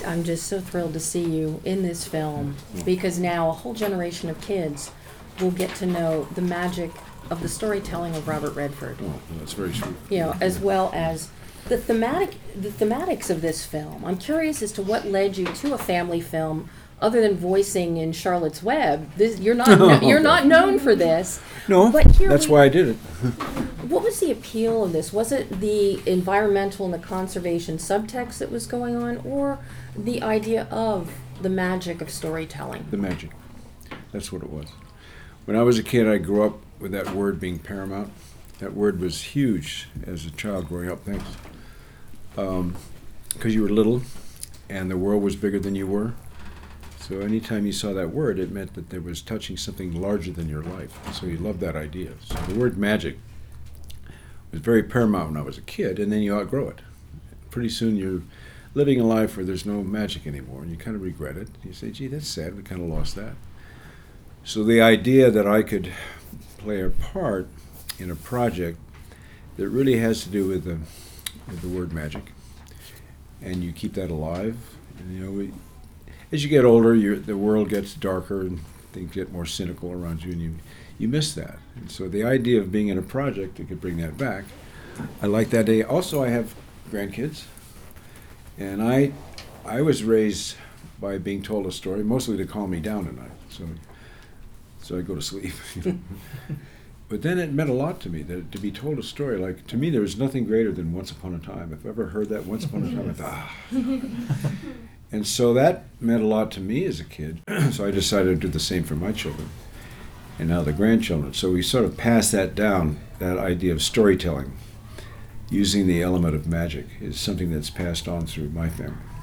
I'm just so thrilled to see you in this film, because now a whole generation of kids will get to know the magic of the storytelling of Robert Redford. Oh, that's very sweet. You know, as well as the thematics of this film. I'm curious as to what led you to a family film, other than voicing in Charlotte's Web. You're not known for this. No, but that's why I did it. What was the appeal of this? Was it the environmental and the conservation subtext that was going on, or the idea of the magic of storytelling? The magic. That's what it was. When I was a kid, I grew up with that word being paramount. That word was huge as a child growing up. Thanks. Because you were little and the world was bigger than you were. So anytime you saw that word, it meant that there was touching something larger than your life. So you loved that idea. So the word magic was very paramount when I was a kid, and then you outgrow it. Pretty soon you're living a life where there's no magic anymore, and you kind of regret it. You say, gee, that's sad, we kind of lost that. So the idea that I could play a part in a project that really has to do with the word magic, and you keep that alive. And, you know, as you get older, the world gets darker and things get more cynical around you, and you miss that. And so the idea of being in a project that could bring that back, I like that day. Also, I have grandkids, and I was raised by being told a story, mostly to calm me down at night. So I go to sleep. You know. But then it meant a lot to me that to be told a story. Like, to me, there was nothing greater than Once Upon a Time. If I ever heard that Once Upon a Time, I thought, And so that meant a lot to me as a kid. So I decided to do the same for my children, and now the grandchildren. So we sort of passed that down, that idea of storytelling, using the element of magic is something that's passed on through my family.